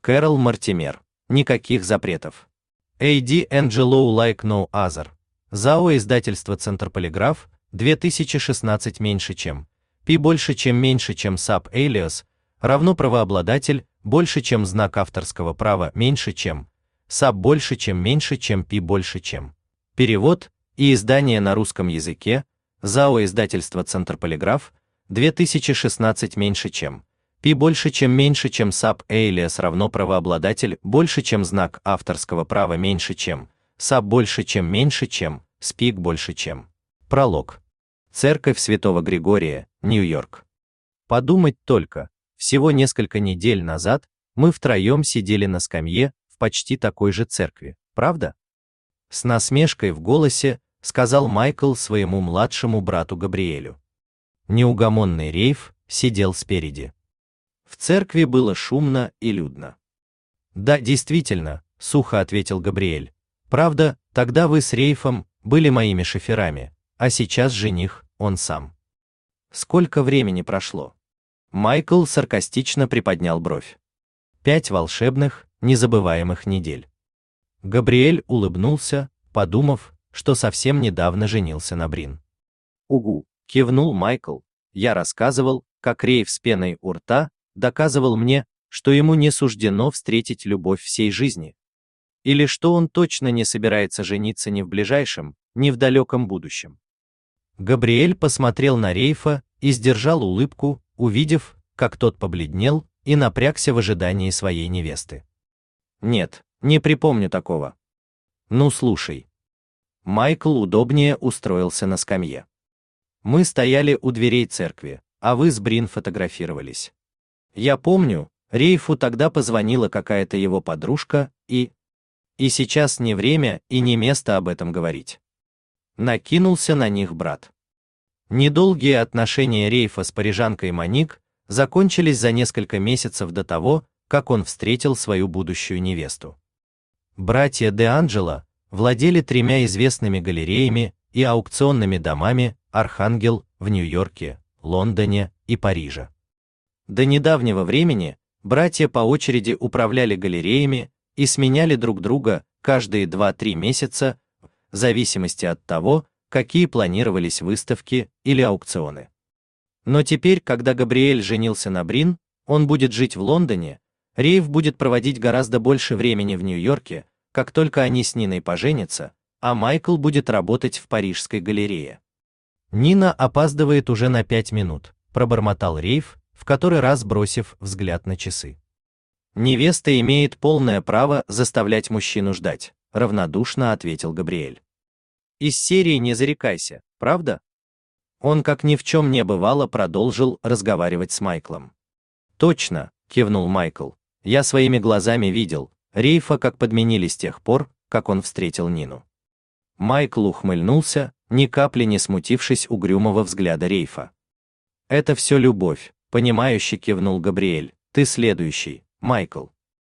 Кэрол Мартимер. Никаких запретов. A.D. Angelo like no other. ЗАО издательство Центр Полиграф, 2016 меньше чем. Пи больше чем меньше чем sub alias, равно правообладатель, больше чем знак авторского права меньше чем. Sub больше чем меньше чем пи больше чем. Перевод и издание на русском языке. ЗАО издательство Центр Полиграф, 2016 меньше чем. Пи больше чем меньше чем sub alias равно правообладатель больше чем знак авторского права меньше чем. Sub больше чем меньше чем. Speak больше чем. Пролог. Церковь Святого Григория, Нью-Йорк. Подумать только, всего несколько недель назад мы втроем сидели на скамье в почти такой же церкви, правда? С насмешкой в голосе сказал Майкл своему младшему брату Габриэлю. Неугомонный Рейф сидел спереди. В церкви было шумно и людно. Да, действительно, сухо ответил Габриэль. Правда, тогда вы с Рейфом были моими шоферами, а сейчас жених, он сам. Сколько времени прошло? Майкл саркастично приподнял бровь. 5 волшебных, незабываемых недель. Габриэль улыбнулся, подумав, что совсем недавно женился на Брин. Угу, кивнул Майкл. Я рассказывал, как Рейф с пеной у рта доказывал мне, что ему не суждено встретить любовь всей жизни. Или что он точно не собирается жениться ни в ближайшем, ни в далеком будущем. Габриэль посмотрел на Рейфа и сдержал улыбку, увидев, как тот побледнел и напрягся в ожидании своей невесты. Нет, не припомню такого. Ну слушай. Майкл удобнее устроился на скамье. Мы стояли у дверей церкви, а вы с Брин фотографировались. Я помню, Рейфу тогда позвонила какая-то его подружка, и сейчас не время и не место об этом говорить. Накинулся на них брат. Недолгие отношения Рейфа с парижанкой Моник закончились за несколько месяцев до того, как он встретил свою будущую невесту. Братья де Анджело владели 3 известными галереями и аукционными домами «Архангел» в Нью-Йорке, Лондоне и Париже. До недавнего времени братья по очереди управляли галереями и сменяли друг друга каждые 2-3 месяца, в зависимости от того, какие планировались выставки или аукционы. Но теперь, когда Габриэль женился на Брин, он будет жить в Лондоне, Рейф будет проводить гораздо больше времени в Нью-Йорке, как только они с Ниной поженятся, а Майкл будет работать в парижской галерее. Нина опаздывает уже на 5 минут, пробормотал Рейф, в который раз бросив взгляд на часы. Невеста имеет полное право заставлять мужчину ждать, равнодушно ответил Габриэль. Из серии «Не зарекайся», правда? Он как ни в чем не бывало продолжил разговаривать с Майклом. Точно, кивнул Майкл. Я своими глазами видел, Рейфа как подменили с тех пор, как он встретил Нину. Майкл ухмыльнулся, ни капли не смутившись угрюмого взгляда Рейфа. Это все любовь, понимающе кивнул Габриэль. Ты следующий, Майкл.